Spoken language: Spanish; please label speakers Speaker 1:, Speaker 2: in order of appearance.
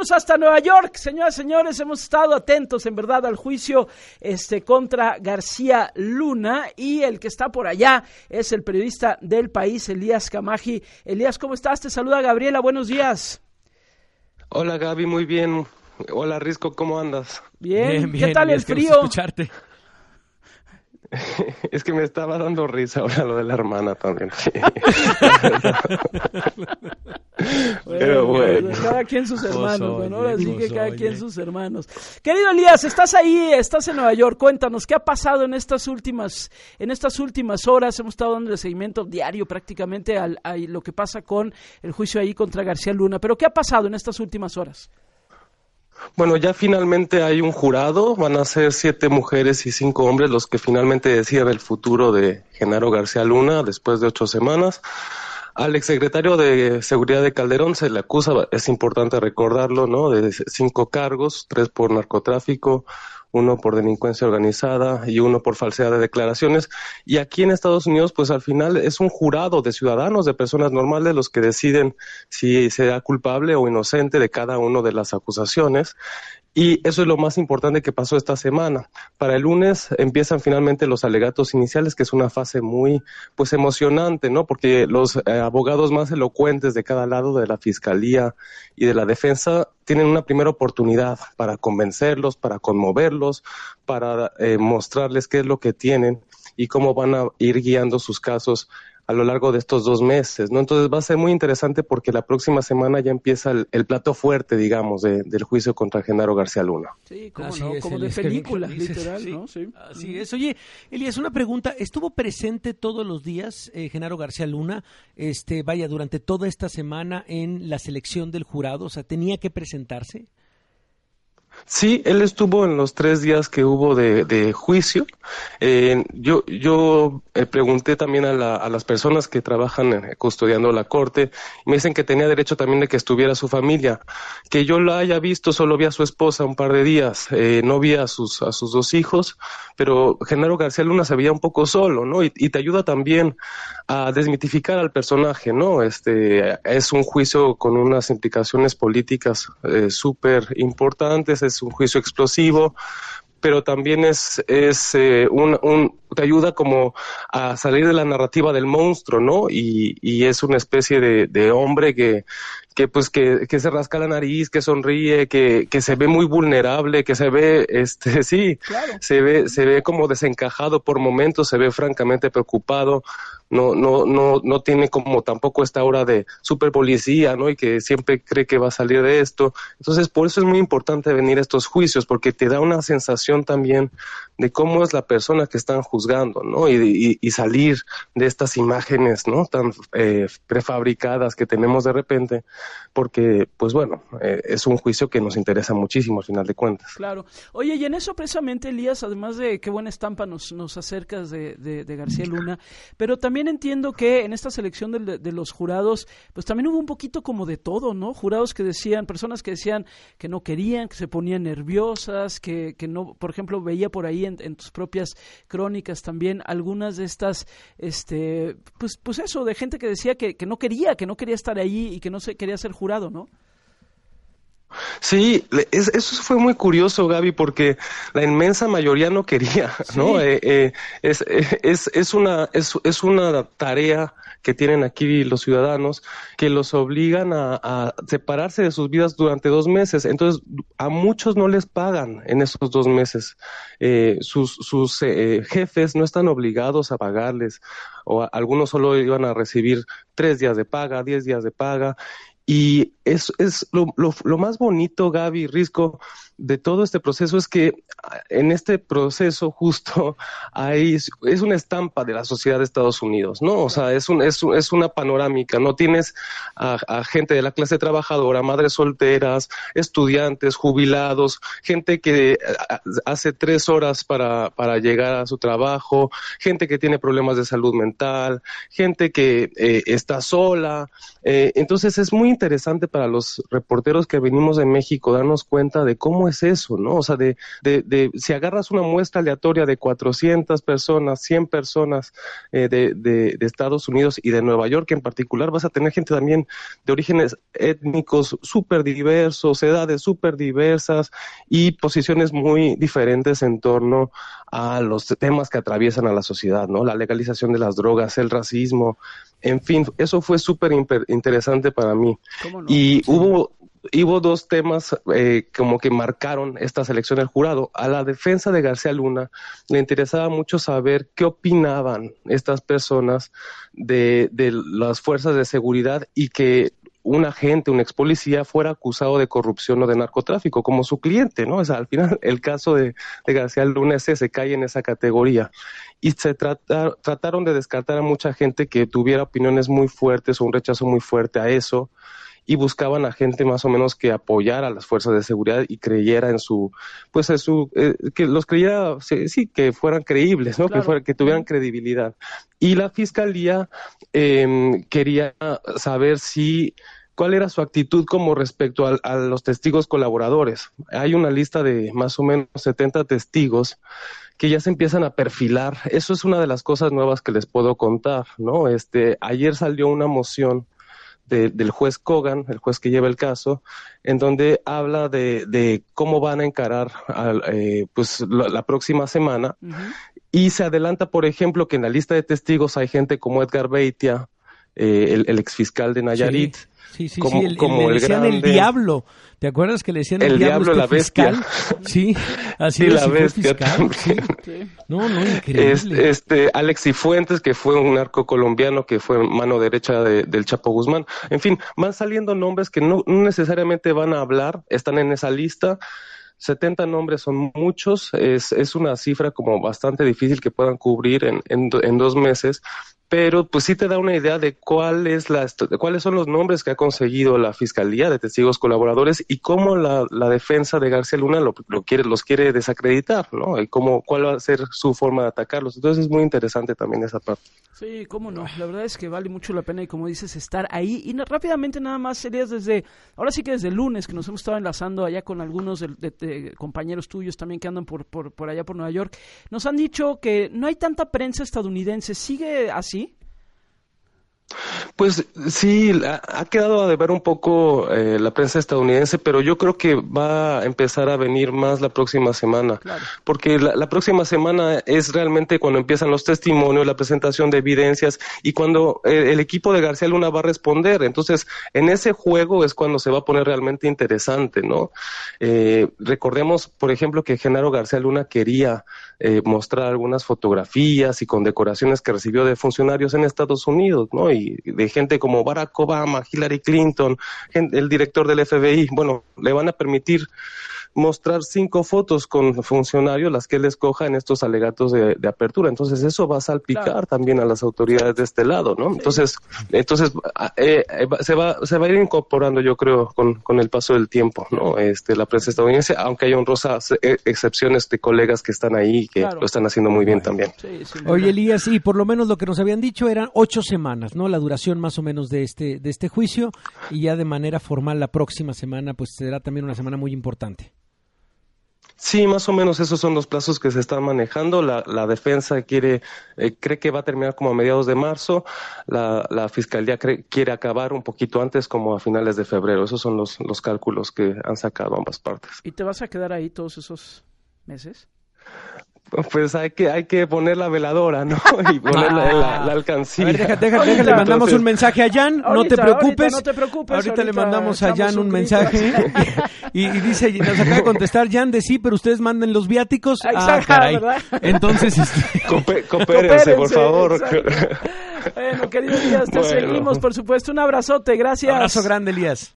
Speaker 1: Vámonos hasta Nueva York, señoras y señores, hemos estado atentos en verdad al juicio contra García Luna, y el que está por allá es el periodista del País, Elías Camaji. Elías, ¿cómo estás? Te saluda Gabriela, buenos días.
Speaker 2: Hola Gaby, muy bien. Hola Risco, ¿cómo andas?
Speaker 1: Bien. ¿Qué tal el frío?
Speaker 3: Escucharte.
Speaker 2: Es que me estaba dando risa ahora lo de la hermana también. Pero bueno.
Speaker 1: Cada quien sus hermanos, ¿no? Ahora sí que cada quien sus hermanos. Querido Elías, estás ahí, estás en Nueva York, cuéntanos, ¿qué ha pasado en estas últimas horas? Hemos estado dando seguimiento diario prácticamente a lo que pasa con el juicio ahí contra García Luna, pero ¿qué ha pasado en estas últimas horas?
Speaker 2: Bueno, ya finalmente hay un jurado, van a ser 7 mujeres y 5 hombres los que finalmente deciden el futuro de Genaro García Luna después de 8 semanas. Al exsecretario de Seguridad de Calderón se le acusa, es importante recordarlo, ¿no?, de 5 cargos, 3 por narcotráfico, 1 por delincuencia organizada y 1 por falsedad de declaraciones. Y aquí en Estados Unidos, pues al final es un jurado de ciudadanos, de personas normales, los que deciden si será culpable o inocente de cada una de las acusaciones. Y eso es lo más importante que pasó esta semana. Para el lunes empiezan finalmente los alegatos iniciales, que es una fase muy, pues, emocionante, ¿no? Porque los abogados más elocuentes de cada lado, de la Fiscalía y de la Defensa, tienen una primera oportunidad para convencerlos, para conmoverlos, para mostrarles qué es lo que tienen y cómo van a ir guiando sus casos a lo largo de estos 2 meses, ¿no? Entonces va a ser muy interesante porque la próxima semana ya empieza el plato fuerte, digamos, del juicio contra Genaro García Luna.
Speaker 1: Sí, como de película, literal,
Speaker 3: sí,
Speaker 1: ¿no? Sí.
Speaker 3: Así es. Oye, Elías, una pregunta, ¿estuvo presente todos los días Genaro García Luna, durante toda esta semana en la selección del jurado? O sea, ¿tenía que presentarse?
Speaker 2: Sí, él estuvo en los 3 días que hubo de juicio. Yo pregunté también a las personas que trabajan custodiando la corte, y me dicen que tenía derecho también de que estuviera su familia. Que yo la haya visto, solo vi a su esposa un par de días, no vi a sus 2 hijos, pero Genaro García Luna se veía un poco solo, ¿no? Y te ayuda también a desmitificar al personaje, ¿no? Es un juicio con unas implicaciones políticas súper importantes, es un juicio explosivo, pero también te ayuda como a salir de la narrativa del monstruo, ¿no? Y es una especie de hombre que se rasca la nariz, que sonríe, que se ve muy vulnerable, que se ve,
Speaker 1: claro,
Speaker 2: se ve como desencajado por momentos, se ve francamente preocupado. No tiene como tampoco esta aura de super policía, ¿no? Y que siempre cree que va a salir de esto. Entonces, por eso es muy importante venir a estos juicios, porque te da una sensación también de cómo es la persona que están juzgando, ¿no? Y salir de estas imágenes, ¿no?, tan prefabricadas que tenemos de repente, porque, pues bueno, es un juicio que nos interesa muchísimo al final de cuentas.
Speaker 1: Claro. Oye, y en eso precisamente, Elías, además de qué buena estampa nos acercas de García Luna, pero también entiendo que en esta selección de los jurados, pues también hubo un poquito como de todo, ¿no? Jurados que decían, personas que decían que no querían, que se ponían nerviosas, que no, por ejemplo, veía por ahí en tus propias crónicas también algunas de estas, pues eso, de gente que decía que no quería estar ahí y que no se quería ser jurado, ¿no?
Speaker 2: Sí, eso fue muy curioso, Gaby, porque la inmensa mayoría no quería, ¿no? Sí. Es una tarea que tienen aquí los ciudadanos que los obligan a separarse de sus vidas durante 2 meses. Entonces, a muchos no les pagan en esos 2 meses. Sus jefes no están obligados a pagarles, o algunos solo iban a recibir 3 días de paga, 10 días de paga. Y es lo más bonito, Gaby, Risco, de todo este proceso, es que en este proceso justo es una estampa de la sociedad de Estados Unidos, ¿no? O sea, es una panorámica, ¿no? Tienes a gente de la clase trabajadora, madres solteras, estudiantes, jubilados, gente que hace 3 horas para llegar a su trabajo, gente que tiene problemas de salud mental, gente que está sola. Entonces es muy interesante para los reporteros que venimos de México darnos cuenta de cómo es eso, ¿no? O sea, de si agarras una muestra aleatoria de 400 personas, 100 personas de Estados Unidos y de Nueva York en particular, vas a tener gente también de orígenes étnicos súper diversos, edades súper diversas y posiciones muy diferentes en torno a los temas que atraviesan a la sociedad, ¿no? La legalización de las drogas, el racismo, en fin, eso fue súper interesante para mí.
Speaker 1: ¿Cómo no?
Speaker 2: Y
Speaker 1: Sí.
Speaker 2: hubo dos temas como que marcaron esta selección del jurado. A la defensa de García Luna le interesaba mucho saber qué opinaban estas personas de las fuerzas de seguridad y que un agente, un ex policía, fuera acusado de corrupción o de narcotráfico, como su cliente, ¿no? O sea, al final el caso de García Luna se cae en esa categoría. Y se trataron de descartar a mucha gente que tuviera opiniones muy fuertes o un rechazo muy fuerte a eso, y buscaban a gente más o menos que apoyara a las fuerzas de seguridad y creyera en que los creyera, sí, que fueran creíbles, ¿no?
Speaker 1: Claro.
Speaker 2: Que tuvieran credibilidad. Y la fiscalía quería saber cuál era su actitud como respecto a los testigos colaboradores. Hay una lista de más o menos 70 testigos que ya se empiezan a perfilar. Eso es una de las cosas nuevas que les puedo contar, ¿no? Ayer salió una moción del juez Kogan, el juez que lleva el caso, en donde habla de cómo van a encarar la próxima semana.
Speaker 1: Uh-huh.
Speaker 2: Y se adelanta, por ejemplo, que en la lista de testigos hay gente como Edgar Beitia, el exfiscal de Nayarit.
Speaker 3: Sí,
Speaker 2: como
Speaker 3: le decían
Speaker 2: grande,
Speaker 3: el diablo. ¿Te acuerdas que le decían
Speaker 2: el diablo, la
Speaker 3: fiscal?
Speaker 2: bestia?
Speaker 3: Sí, así
Speaker 2: sí,
Speaker 3: es,
Speaker 2: la bestia
Speaker 3: fiscal. Sí.
Speaker 1: Sí.
Speaker 3: No, increíble.
Speaker 2: Alex Cifuentes, que fue un narco colombiano, que fue mano derecha del Chapo Guzmán. En fin, van saliendo nombres que no necesariamente van a hablar, están en esa lista. 70 nombres son muchos, es una cifra como bastante difícil que puedan cubrir en 2 meses, pero pues sí te da una idea de cuáles son los nombres que ha conseguido la Fiscalía de Testigos Colaboradores y cómo la defensa de García Luna los quiere desacreditar, ¿no? Y cuál va a ser su forma de atacarlos. Entonces es muy interesante también esa parte.
Speaker 1: Sí, cómo no. La verdad es que vale mucho la pena y como dices, estar ahí. Y rápidamente nada más, Elías, ahora sí que desde el lunes que nos hemos estado enlazando allá con algunos de compañeros tuyos también que andan por allá por Nueva York, nos han dicho que no hay tanta prensa estadounidense. ¿Sigue así?
Speaker 2: Pues sí, ha quedado a deber un poco la prensa estadounidense, pero yo creo que va a empezar a venir más la próxima semana,
Speaker 1: Claro.
Speaker 2: Porque la próxima semana es realmente cuando empiezan los testimonios, la presentación de evidencias y cuando el equipo de García Luna va a responder. Entonces, en ese juego es cuando se va a poner realmente interesante, ¿no? Recordemos, por ejemplo, que Genaro García Luna quería mostrar algunas fotografías y condecoraciones que recibió de funcionarios en Estados Unidos, ¿no? Y de gente como Barack Obama, Hillary Clinton, el director del FBI. Bueno, le van a permitir mostrar 5 fotos con funcionarios, las que él escoja en estos alegatos de apertura. Entonces eso va a salpicar
Speaker 1: Claro.
Speaker 2: también a las autoridades de este lado, ¿no? Sí. Entonces se va a ir incorporando, yo creo, con el paso del tiempo, ¿no? La prensa estadounidense, aunque hay honrosas excepciones de colegas que están ahí y que
Speaker 1: Claro.
Speaker 2: lo están haciendo muy bien también.
Speaker 1: Sí,
Speaker 3: Oye, Elías, y por lo menos lo que nos habían dicho eran 8 semanas, ¿no? La duración más o menos de este juicio, y ya de manera formal la próxima semana, pues será también una semana muy importante.
Speaker 2: Sí, más o menos esos son los plazos que se están manejando. La defensa cree que va a terminar como a mediados de marzo. La fiscalía quiere acabar un poquito antes, como a finales de febrero. Esos son los cálculos que han sacado ambas partes.
Speaker 1: ¿Y te vas a quedar ahí todos esos meses?
Speaker 2: Pues hay que poner la veladora, ¿no? Y poner la alcancía.
Speaker 3: A ver, déjale, le mandamos un mensaje a Jan, no te preocupes.
Speaker 1: No te preocupes.
Speaker 3: Ahorita le mandamos a
Speaker 1: echamos
Speaker 3: Jan un
Speaker 1: grito.
Speaker 3: mensaje y dice, nos acaba de contestar Jan de sí, pero ustedes manden los viáticos.
Speaker 1: Exacto,
Speaker 3: caray.
Speaker 1: ¿verdad?
Speaker 3: Entonces,
Speaker 2: Coopérense, por favor.
Speaker 1: Exacto. Bueno, querido Elías, te
Speaker 2: Bueno.
Speaker 1: seguimos, por supuesto. Un abrazote, gracias.
Speaker 3: abrazo grande, Elías.